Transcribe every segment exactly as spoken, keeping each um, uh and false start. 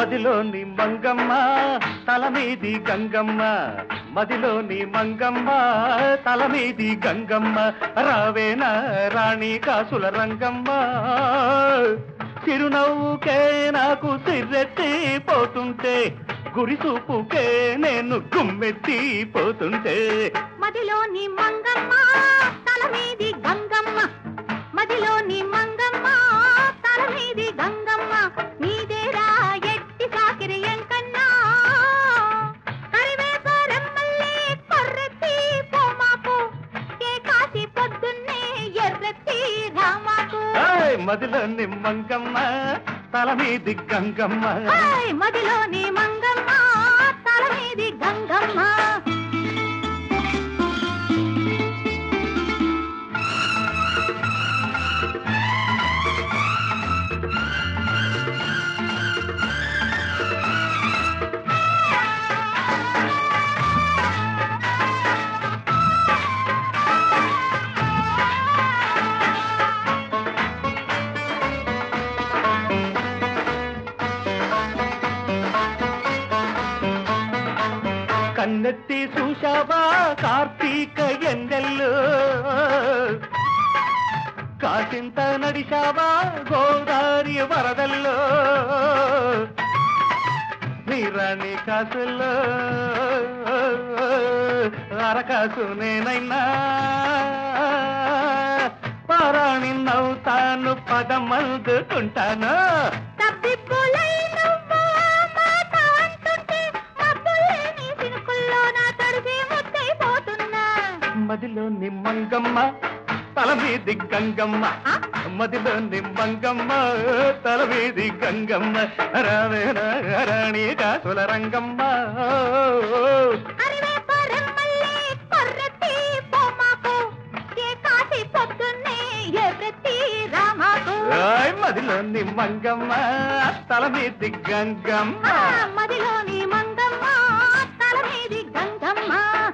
మదిలోని మంగమ్మ తలమీది గంగమ్మ, మదిలోని మంగమ్మ తలమీది గంగమ్మ, రావేనా రాణి కాసుల రంగమ్మ. చిరునవ్వుకే నాకు సిర్రెత్తి పోతుంటే, గురిసూపుకే నేను గుమ్మెత్తి పోతుంటే. మదిలోని మంగమ్మ తలమీది గంగమ్మ, మదిలోని మంగమ్మ తలమీది గంగమ్మ, నీదేరా ఎట్టి సాకిరి ఎంకన్నా, కరివేప రెమ్మల్లే కొర్రెత్తి పోమాకు, ఏ కాసి పొద్దున్నే ఎర్రెత్తి రామాకు. మదిలోని మంగమ్మ తలమీది గంగమ్మ, మదిలోని మంగమ్మ తలమీది గంగమ్మ. కన్నెత్తి చూశావా కార్తీక ఎండల్లో, కాసింత నడిశావా గోదావరి వరదల్లో, నీరాణి కాసుల్లో అరకాసు నేనైనా పారాణి నవ్వుతాను పదమందుకుంటాను. మదిలోని మంగమ్మ తలమీది గంగమ్మ, మదిలోని మంగమ్మ తలమీది గంగమ్మ, రావేనా రాణి కాసుల రంగమ్మ. మదిలోని మంగమ్మ తలమీది గంగమ్మ, మదిలోని మంగమ్మ తలమీది గంగమ్మ.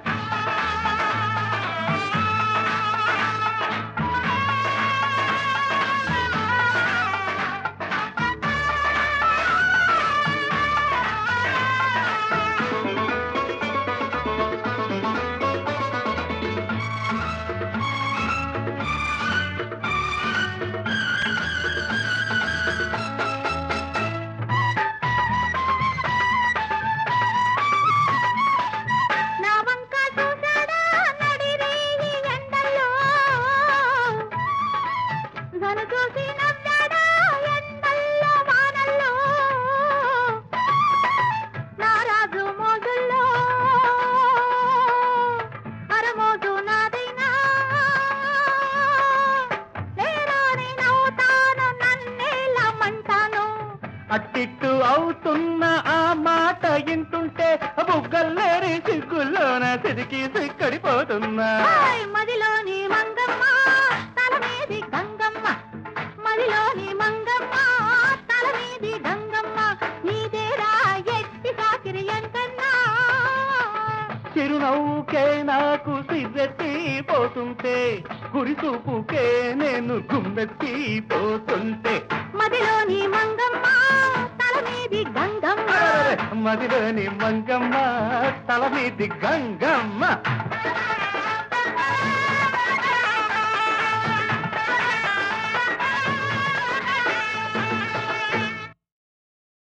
అట్టిట్టు అవుతున్న ఆ మాట ఇంటుంటే బుగ్గల్లేరి సిగ్గుల్లోన సిరికి సిక్కడిపోతున్నా. మదిలోని మంగమ్మ తలమీది గంగమ్మ, మదిలోని మంగమ్మ తలమీది గంగమ్మ, నీదేరా ఎట్టి సాకిరి ఎంకన్నా, చిరునవ్వుకే నాకు సిర్రెత్తి పోతుంటే, గురిసూపుకే నేను గుమ్మెత్తి పోతుంటే. మదిలోని మంగమ్మ తలమీది గంగమ్మ, మదిలోని మంగమ్మ తలమీది గంగమ్మ.